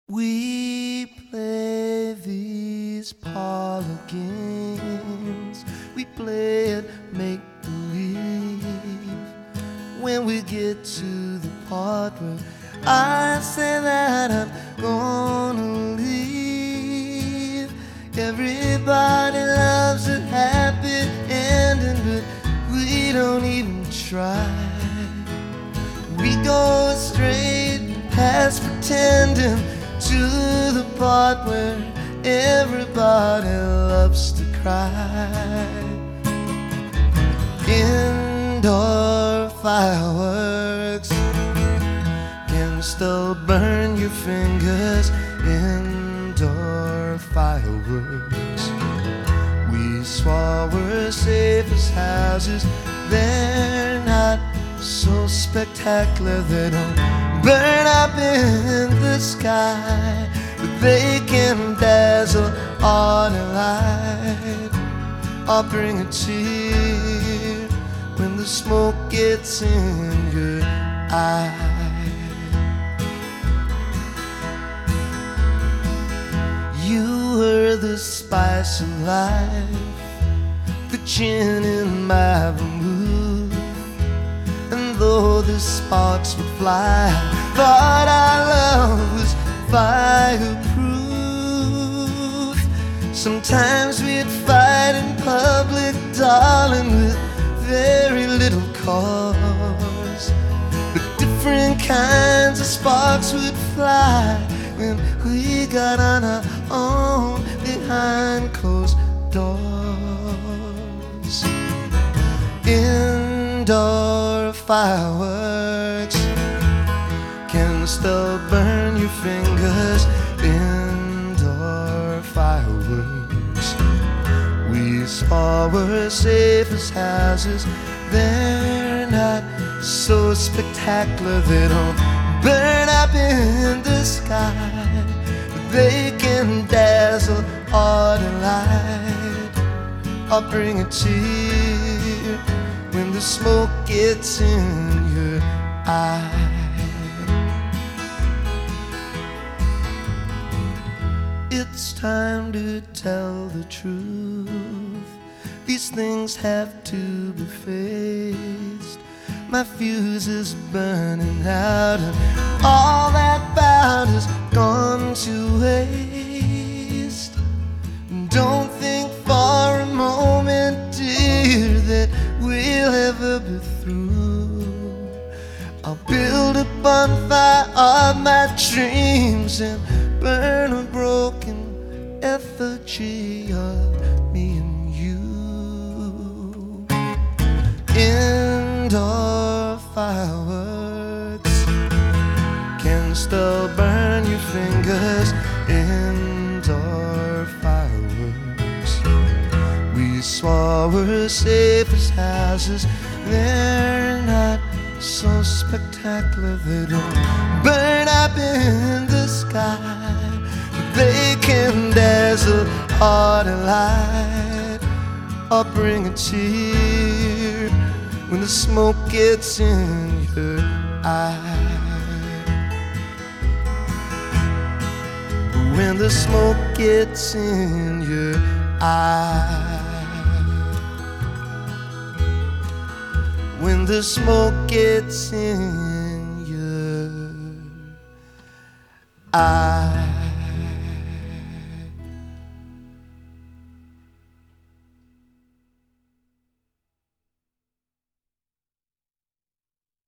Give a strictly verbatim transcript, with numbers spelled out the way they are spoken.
We play these parlor games. We play it make-believe. When we get to the part where I say that I'm gonna leave, everybody loves a happy ending, but we don't even try. We go straight past pretending to the part where everybody loves to cry. Indoor fireworks can still burn your fingers. Indoor fireworks, we swore were safe as houses. They're not so spectacular, they don't burn up in the sky, but they can dazzle on a light or bring a tear when the smoke gets in your eye. You were the spice of life, the gin in my vermouth, and though the sparks would fly, thought our love was fireproof. Sometimes we'd fight in public, darling, with very little cause, but different kinds of sparks would fly when we got on our own behind closed doors. Indoor fireworks can still burn your fingers. Indoor fireworks, we saw were safe as houses. They're not so spectacular, they don't burn up in the sky, but they can dazzle or delight or bring a tear when the smoke gets in your eye. It's time to tell the truth. These things have to be faced. My fuse is burning out, and all that bout has gone to waste. Don't think for a moment, dear, that we'll ever be through. I'll build a bonfire of my dreams and burn a broken effigy of me and you. Indoor fireworks can still burn your fingers. Indoor fireworks, we swore were safe as houses. They're not so spectacular, they don't burn up in the sky, but they can dazzle or delight or bring a tear when the smoke gets in your eye. When the smoke gets in your eye. When the smoke gets in your eye.